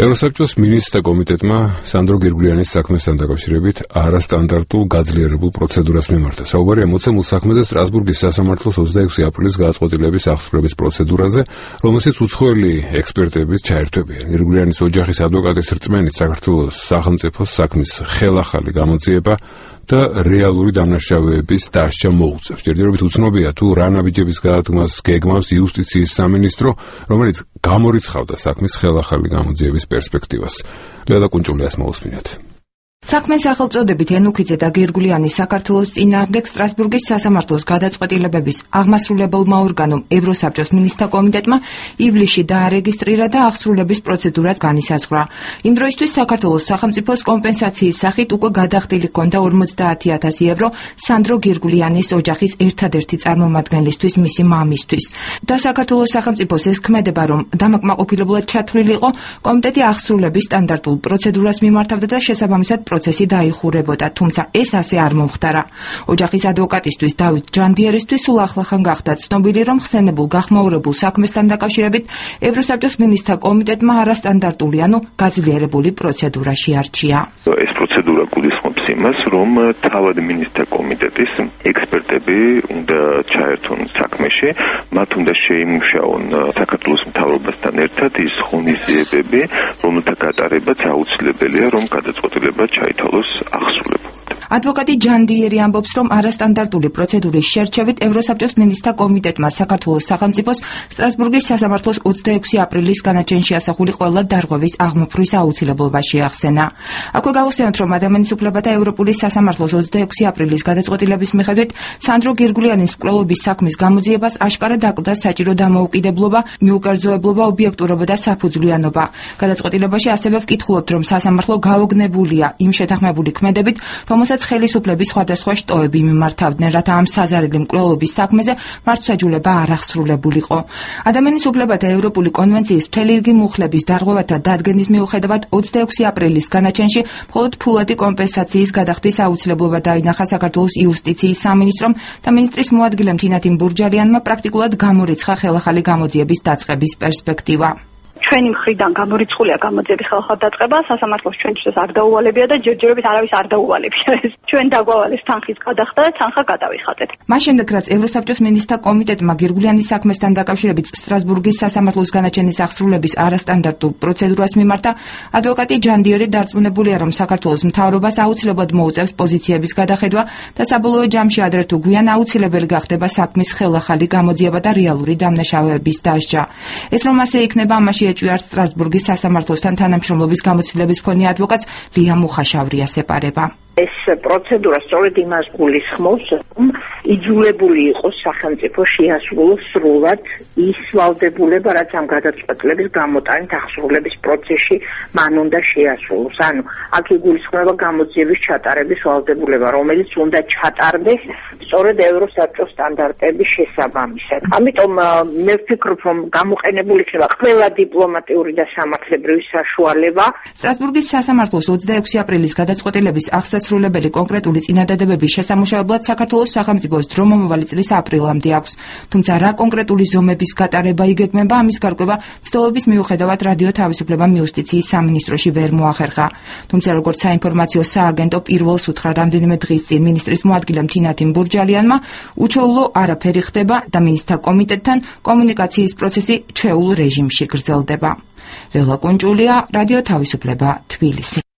ევროსაბჭოს მინისტრთა კომიტეტმა სანდრო გირგვლიანის საქმესთან დაკავშირებით არასტანდარტულ გაძლიერებულ პროცედურას მიმართა. საუბარია მოცემულ საქმეზე სტრასბურგის სასამართლოს 26 აპრილის გადაწყვეტილების აღსრულების პროცედურაზე, რომელსაც უცხოელი ექსპერტები ჩაერთვებიან. გირგვლიანის ოჯახის ადვოკატის რწმენით საქართველოს სახელმწიფოს საქმის ხელახალი გამოძიება და რეალური დამნაშავეების დასჯა მოუწევს. ჯერჯერობით უცნობია თუ რა ნაბიჯების გადადგმას გეგმავს იუსტიციის სამინისტრო, რომელიც გამორიცხავდა საქმის ხელახალი გამოძიების პერსპექტივას. ლელა კუნჭულიას მოусმინეთ. საქმეს სახელწოდებით ენუქიძე და გირგვლიანი საქართველოს წინააღმდეგ სტრასბურგის სასამართლოს გადაწყვეტილებების აღმასრულებელმა ორგანომ ევროსაბჭოს მინისტრთა კომიტეტმა ივლისში დაარეგისტრირა და აღსრულების პროცედურაც განისაზღვრა. იმ დროისთვის საქართველოს სახელმწიფოს კომპენსაციის სახით უკვე გადახდილი ჰქონდა 50,000 евро სანდრო გირგვლიანის ოჯახის ერთადერთი წარმომადგენლისთვის, მისი მამისთვის. და საქართველოს სახელმწიფოს ეს ქმედება, რომ დამაკმაყოფილებლად ჩათვლილი იყო, კომიტეტი აღსრულების სტანდარტულ პროცედურას მიმართავდა და შესაბამისად პროცესი დაიხურებოდა, თუმცა ეს ასე არ მომხდარა. ოჯახის ადვოკატისთვის დავით ჯანდიერისთვის სულ ახლახან გახდა ცნობილი, რომ ხსენებულ გახმაურებულ საქმესთან დაკავშირებით ევროსაბჭოს მინისტრთა კომიტეტმა არასტანდარტული, ანუ გაძლიერებული პროცედურა შეარჩია. ეს პროცედურა გულისხმობს იმას, რომ თავად მინისტრთა კომიტეტის ექსპერტები უნდა ჩაერთონ საქმეში, მათ უნდა შეიმუშაონ საქართველოს მთავრობასთან ერთად ის ღონისძიებები, რომელთა გატარებაც აუცილებელია, რომ გადაწყვეტილება ჩაითვალოს აღსრულებულად. ადვოკატი ჯანდიერი ამბობს, რომ არასტანდარტული პროცედურის შერჩევით ევროსაბჭოს მინისტრთა კომიტეტმა საქართველოს სახელმწიფოს სტრასბურგის სასამართლოს 26 აპრილის განაჩენში ასახული ყველა დარღვევის აღმოფხვის აუცილებლობა შეახსენა. აქვე გავხსენოთ, რომ ადამიანის უფლებათა ევროპული სასამართლოს 26 აპრილის გადაწყვეტილების მიხედვით სანდრო გირგვლიანის მკვლელობის საქმის გამოძიებას აშკარად დაკლდა საჭირო დამოუკიდებლობა, მიუკერძოებლობა, ობიექტურობა და საფუძვლიანობა. გადაწყვეტილებაში ასევე ვკითხულობთ, რომ სასამართლო გაოგნებულია იმ შეთანხმებული ქმედებით, რომელსაც ხელისუფლების სხვადასხვა შტოები მიმართავდნენ, რათა ამ საზარელი მკვლელობის საქმეზე მართლმსაჯულება არ აღსრულებულიყო. ადამიანის უფლებათა ევროპული კონვენციის მთელი რიგი მუხლების დარღვევათა დადგენის მიუხედავად 26 აპრილის განაჩენში მხოლოდ ფულადი კომპენსაციის გადახდის აუცილებლობა დაინახა საქართველოს იუსტიციის სამინისტრომ და მინისტრის მოადგილემ თინათინ ბურჯალიანმა პრაქტიკულად გამორიცხა ხელახალი გამოძიების დაწყების პერსპექტივა. ჩვენი მხრიდან გამორიცხულია გამოძიების ხელახალ დაწყება, სასამართლოს ჩვენთვის არ დაუვალებია და ჯერჯერობით არავის არ დაუვალებია. ჩვენ დაგვავალეს თანხის გადახდა და თანხა გადავიხატეთ. მას შემდეგ, რაც ევროსაბჭოს მინისტრთა კომიტეტმა გირგვლიანის საქმესთან დაკავშირებით სტრასბურგის სასამართლოს განაჩენის აღსრულების არასტანდარტულ პროცედურას მიმართა, ადვოკატი ჯანდიერი დარწმუნებულია, რომ საქართველოს მთავრობას აუცილებლად მოუწევს პოზიციების გადახედვა და საბოლოო ჯამში ადრე თუ გვიან აუცილებელი გახდება საქმის ხელახალი გამოძიება და რეალური დამნაშავეების დასჯა. ეს რომ ასე იქნება, ამაში ეჭვიარს სტრასბურგის სასამართლოსთან თანამშრომლობის გამოცდილების მქონე ადვოკატს ლია მუხაშავრიას ეპარება. ეს პროცედურა სწორედ იმას გულისხმობს, რომ იძულებული იყოს სახელმწიფო შეასრულოს სრულად ის ვალდებულება, რაც ამ გადაწყვეტილების გამოტანით აღსრულების პროცესში მან უნდა შეასრულოს. ანუ აქ იგულისხმება გამოძიების ჩატარების ვალდებულება, რომელიც უნდა ჩატარდეს სწორედ ევროსაბჭოს სტანდარტების შესაბამისად. ამიტომ მე ვფიქრობ, რომ გამოყენებული იქნება ყველა დიპლომატიური და სამართლებრივი საშუალება. სტრასბურგის სასამართლოს 26 აპრილის გადაწყვეტილების აღსასრულებელი კონკრეტული წინადადებების შესამუშავებლად საქართველოს სახელმწიფოს დრო მომავალი წლის აპრილამდე აქვს. თუმცა რა კონკრეტული ზომების გატარება იგეგმება, ამის გარკვევა ცდილობის მიუხედავად რადიო თავისუფლებამ იუსტიციის სამინისტროში ვერ მოახერხა. თუმცა როგორც საინფორმაციო სააგენტო პირველს უთხრა რამდენიმე დღის წინ მინისტრის მოადგილემ თინათინ ბურჯალიანმა, უჩვეულო არაფერი ხდება და მინისტრთა კომიტეტთან კომუნიკაციის პროცესი ჩვეულ რეჟიმში გრძელდება. ლელა კუნჭულია, რადიო თავისუფლება, თბილისი.